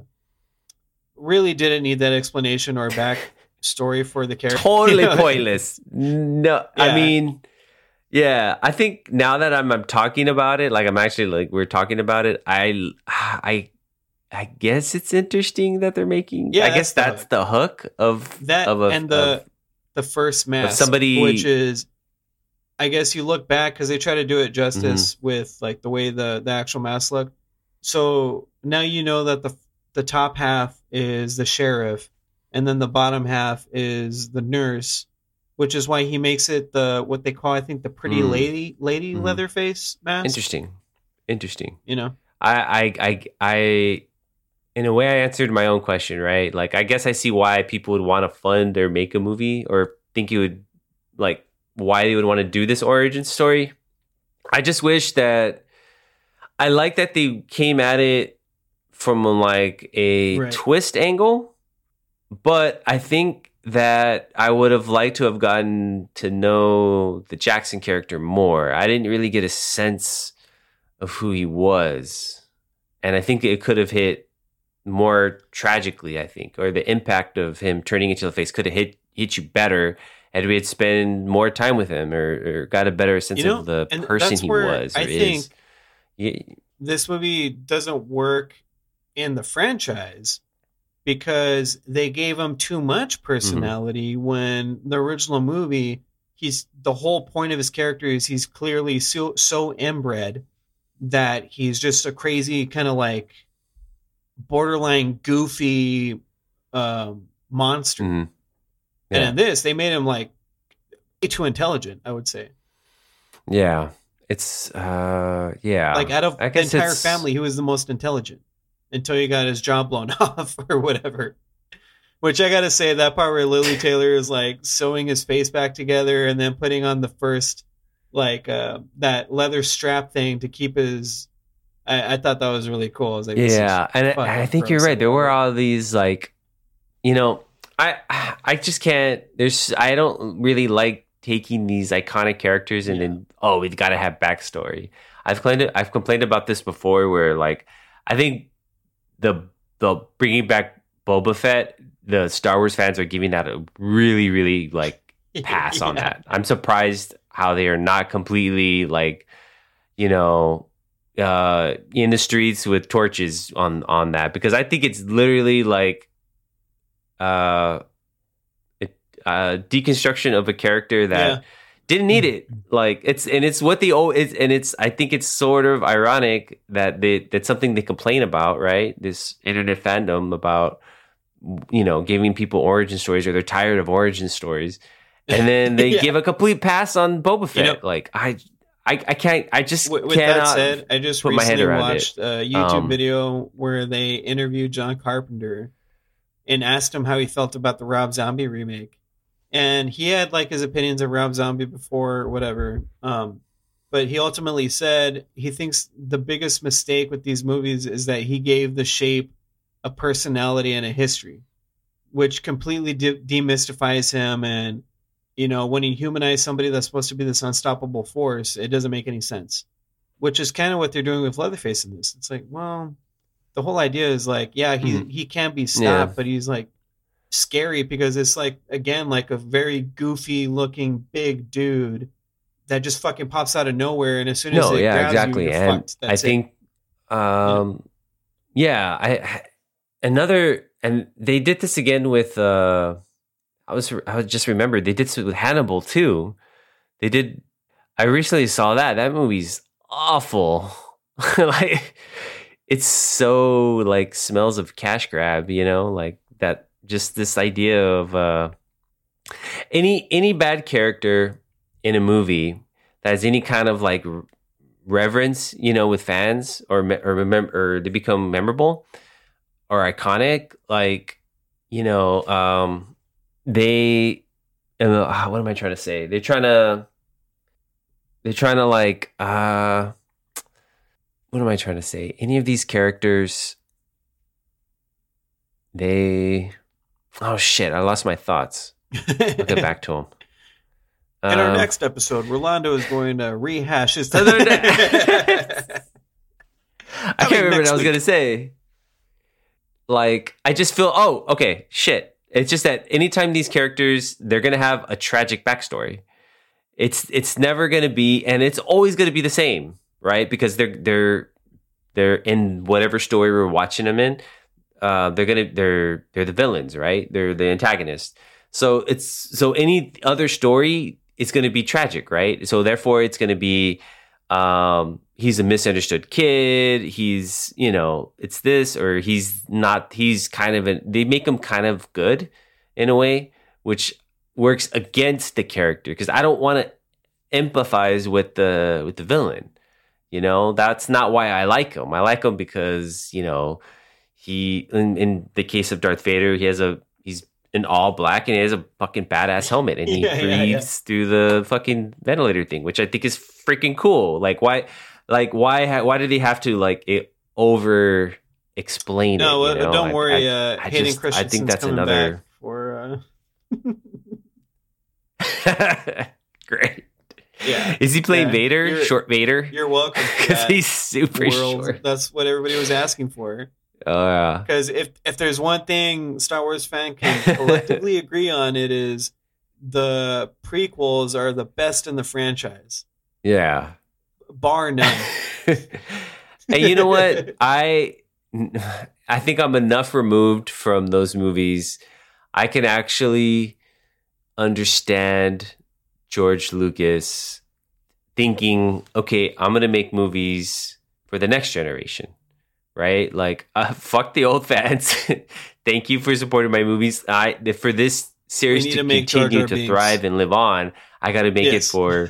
Really didn't need that explanation or back story for the character. Totally You know? pointless. No, I Yeah. mean, yeah, I think now that I'm, I'm talking about it, like I'm actually like we're talking about it, I I I guess it's interesting that they're making. Yeah, I guess that's that's the hook of That of a, and the of- the first mask, somebody- which is, I guess you look back because they try to do it justice Mm-hmm. with like the way the the actual mask look. So now you know that the the top half is the sheriff, and then the bottom half is the nurse, which is why he makes it the what they call I think the pretty Mm. lady lady Mhm. Leatherface mask. interesting, interesting. You know, I, I, I, I, in a way, I answered my own question, right? Like, I guess I see why people would want to fund or make a movie, or think you would like why they would want to do this origin story. I just wish that I like that they came at it from like a Right. twist angle, but I think that I would have liked to have gotten to know the Jackson character more. I didn't really get a sense of who he was, and I think it could have hit more tragically, I think, or the impact of him turning into the face could have hit hit you better had we had spent more time with him, or, or got a better sense You know, of the and person that's he where was or I is. think Yeah, this movie doesn't work in the franchise because they gave him too much personality when the original movie he's the whole point of his character is he's clearly so, so inbred that he's just a crazy kind of like borderline goofy um, monster. mhm. And Yeah. in this they made him like way too intelligent, I would say. Yeah, it's uh, yeah. Like out of I the guess entire it's- family, he was the most intelligent until he got his jaw blown off or whatever. Which I gotta say, that part where Lily Taylor is like sewing his face back together and then putting on the first like uh, that leather strap thing to keep his. I, I thought that was really cool. I was like, this is yeah, and I, fucking I think you're gross. right. There were all these like you know, I I just can't. There's I don't really like taking these iconic characters and yeah. then oh, we've got to have backstory. I've complained I've complained about this before, where like I think the the bringing back Boba Fett, the Star Wars fans are giving that a really really like pass yeah. on that. I'm surprised how they are not completely like, you know, uh, in the streets with torches on on that, because I think it's literally like uh, it, uh deconstruction of a character that yeah. didn't need it. Like it's and it's what the oh it's and it's I think it's sort of ironic that they that's something they complain about, right? This internet fandom about, you know, giving people origin stories, or they're tired of origin stories. And then they yeah. give a complete pass on Boba Fett. You know, like I, I, I can't. I just with, with cannot that said, I just put my head recently around watched it. a YouTube Um, video where they interviewed John Carpenter and asked him how he felt about the Rob Zombie remake, and he had like his opinions of Rob Zombie before, whatever. Um, but he ultimately said he thinks the biggest mistake with these movies is that he gave the shape a personality and a history, which completely de- demystifies him. And you know, when you humanize somebody that's supposed to be this unstoppable force, it doesn't make any sense. Which is kind of what they're doing with Leatherface in this. It's like, well, the whole idea is like, yeah, he mm-hmm. he can't be stopped, yeah. but he's like scary because it's like, again, like a very goofy looking big dude that just fucking pops out of nowhere, and as soon as no, it yeah, grabs exactly. you, you're and fucked. That's I think, it. um, yeah. yeah, I another, and they did this again with. Uh, I was I was just remembered they did this with Hannibal too. They did. I recently saw that. That movie's awful. Like it's so like smells of cash grab, you know, like that. Just this idea of uh, any any bad character in a movie that has any kind of like reverence, you know, with fans or or remember or they become memorable or iconic, like you know. Um, They, uh, what am I trying to say? They're trying to, they're trying to like, uh, what am I trying to say? Any of these characters, they, oh shit, I lost my thoughts. I'll get back to them. In um, our next episode, Rolando is going to rehash his. I can't remember what I was going to say. Like, I just feel, oh, okay, shit. It's just that anytime these characters, they're going to have a tragic backstory. It's it's never going to be, and it's always going to be the same, right? Because they're they're they're in whatever story we're watching them in. Uh, they're gonna they're they're the villains, right? They're the antagonists. So it's so any other story is going to be tragic, right? So therefore, it's going to be um, he's a misunderstood kid. He's, you know, it's this, or he's not, he's kind of, an, they make him kind of good in a way, which works against the character. Because I don't want to empathize with the, with the villain. You know, that's not why I like him. I like him because, you know, he, in, in the case of Darth Vader, he has a, he's in all black and he has a fucking badass helmet and he yeah, breathes yeah, yeah. through the fucking ventilator thing, which I think is freaking cool. Like why, like why, ha- why did he have to like it over explain no, it? No, uh, don't I, worry. I, uh, I, Hayden just, Christensen's I think that's coming another back for. Uh... Great. Yeah. Is he playing yeah. Vader? You're, Short Vader? You're welcome. Because he's super world. short. That's what everybody was asking for. Oh yeah. Because if if there's one thing Star Wars fan can collectively agree on, it is the prequels are the best in the franchise. Yeah. Bar none. And you know what? I I think I'm enough removed from those movies. I can actually understand George Lucas thinking, okay, I'm going to make movies for the next generation, right? Like, uh, fuck the old fans. Thank you for supporting my movies. I for this series to, to continue Jar Jar to Binks. thrive and live on, I got to make yes. it for...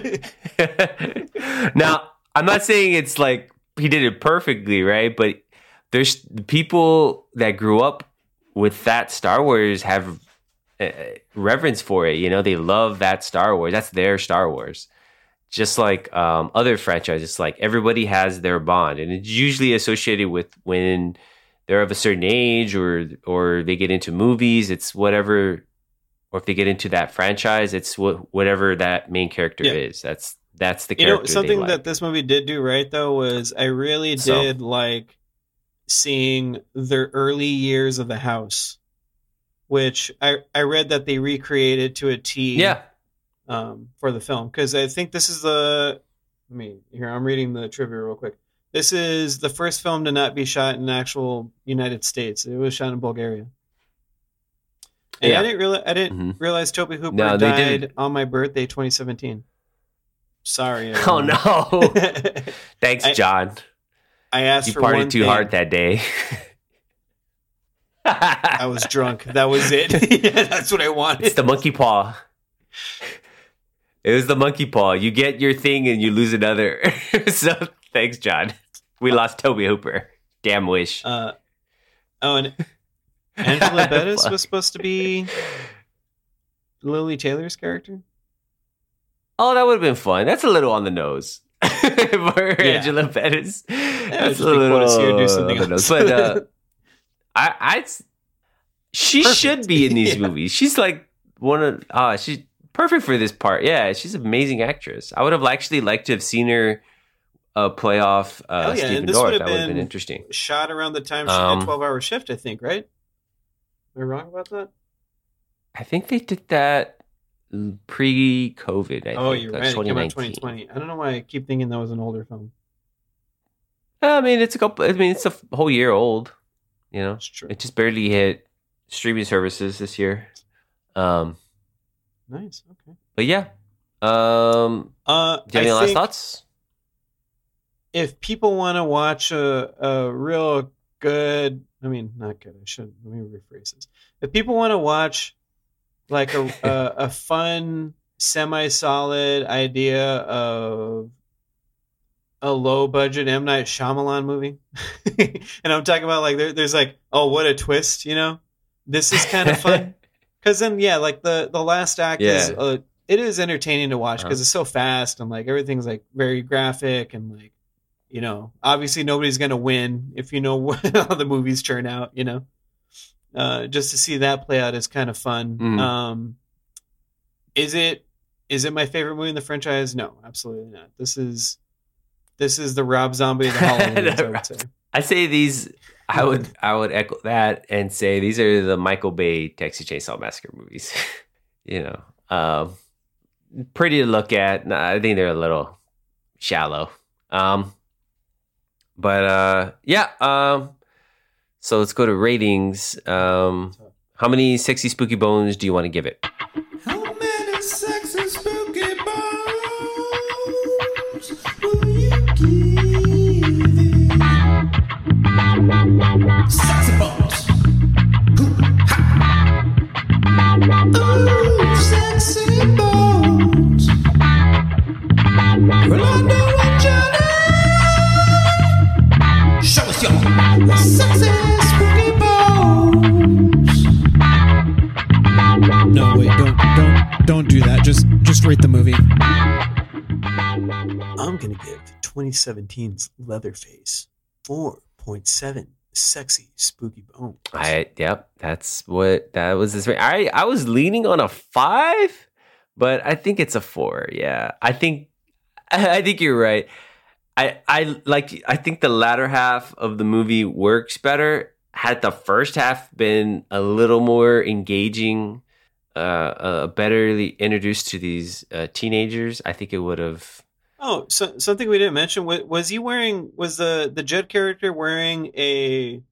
Now, I'm not saying it's like he did it perfectly, right? But there's people that grew up with that Star Wars have uh, reverence for it. You know, they love that Star Wars. That's their Star Wars. Just like um, other franchises, like everybody has their bond, and it's usually associated with when they're of a certain age, or or they get into movies. It's whatever, or if they get into that franchise, it's what whatever that main character Yeah. is. That's that's the You character. know, something they like. that this movie did do right though was I really So- did like seeing the early years of the house, which I I read that they recreated to a T. yeah. Um, for the film, because I think this is the. Let me here. I'm reading the trivia real quick. This is the first film to not be shot in the actual United States. It was shot in Bulgaria. And Yeah. I didn't realize I didn't Mhm. realize Toby Hooper No, they died didn't. on my birthday, twenty seventeen. Sorry. Oh everyone. no! Thanks, I- John. I asked You for one partied too thing. hard that day. I was drunk. That was it. Yeah, that's what I wanted. It's the monkey paw. It was the monkey paw. You get your thing and you lose another. So thanks, John. We lost Toby Hooper. Damn wish. Uh, oh, and Angela Bettis was supposed to be Lily Taylor's character. Oh, that would have been fun. That's a little on the nose. For Angela Bettis. That's just be cool to see her do something on the else. nose. But uh, I, I, she Perfect. should be in these Yeah. movies. She's like one of, ah, she's perfect for this part. Yeah, she's an amazing actress. I would have actually liked to have seen her uh, play off uh, Hell yeah, Stephen and this Dorff. would have That would have been been- interesting. Shot around the time she Um, did twelve hour shift, I think, right? Am I wrong about that? I think they did that pre-COVID. I Oh, think. you're That's right. It came out in twenty twenty nineteen. twenty. I don't know why I keep thinking that was an older film. I mean, it's a couple. I mean, it's a f- whole year old. You know, It's true. it just barely hit streaming services this year. Um, Nice. Okay. but yeah. Um, Uh, do you have any I last think thoughts? if people want to watch a, a real good, I mean, not good. I should let me rephrase this. If people want to watch like a a, a fun, semi-solid idea of a low-budget M. Night Shyamalan movie, and I'm talking about like there, there's like, oh, what a twist, you know? This is kind of fun because then yeah, like the the last act is Yeah. uh, it is entertaining to watch because Uh-huh. it's so fast and like everything's like very graphic and like. You know, obviously nobody's gonna win if you know how the movies turn out. You know, uh, just to see that play out is kind of fun. Mhm. Um, is it is it my favorite movie in the franchise? No, absolutely not. This is this is the Rob Zombie of the Halloween. I would say. I say these. I would. I would echo that and say these are the Michael Bay Texas Chainsaw Massacre movies. You know, um, pretty to look at. Nah, I think they're a little shallow. Um, but uh, yeah. Um, so let's go to ratings. Um, how many sexy spooky bones do you want to give it? How many sexy spooky bones will you give it? Sexy bones. Ooh, sexy bones. Rolando and Johnny. Show us your sexy spooky bones. No, wait, don't don't don't do that. Just just rate the movie. I'm gonna give twenty seventeen's Leatherface four point seven sexy spooky bones. I yep, that's what that was. This I I was leaning on a five, but I think it's a four. Yeah, I think I think you're right. I I like I think the latter half of the movie works better. Had the first half been a little more engaging, uh, uh betterly introduced to these uh, teenagers, I think it would have. Oh, so, something we didn't mention was, was he wearing was the the Judd character wearing a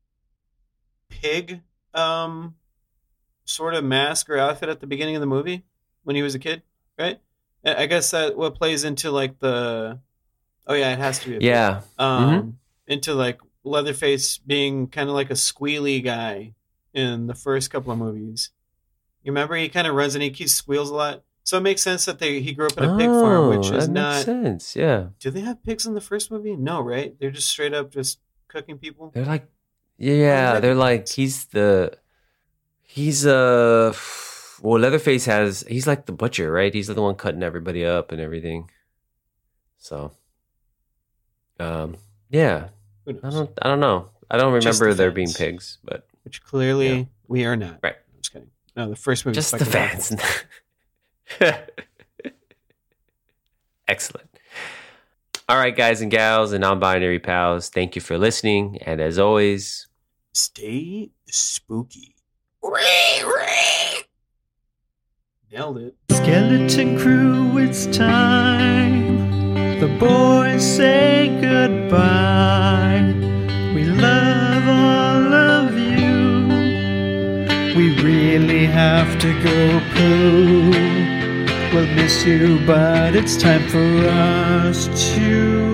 pig um sort of mask or outfit at the beginning of the movie when he was a kid, right? I I guess that what plays into like the oh yeah, it has to be a pig. Yeah, um into like Leatherface being kind of like a squealy guy in the first couple of movies. You remember he kind of runs and he, he squeals a lot. So it makes sense that they he grew up in a pig farm, which Oh, is that not. makes sense. Yeah, Do they have pigs in the first movie? No, right? They're just straight up just cooking people. they're like, yeah, Oh, they're like he's the he's uh well Leatherface has he's like the butcher, right? He's the one cutting everybody up and everything. So, um, yeah, Who I knows? don't I don't know. I don't Just remember the there being fans. pigs, but Which clearly Yeah. we are not. Right. I'm just kidding. No, the first movie. just the fans. Excellent. All right, guys and gals and non-binary pals, thank you for listening. And as always, Stay spooky. Nailed it. Skeleton Crew, it's time. The boys say goodbye. We love all of you. We really have to go poo. We'll miss you, but it's time for us to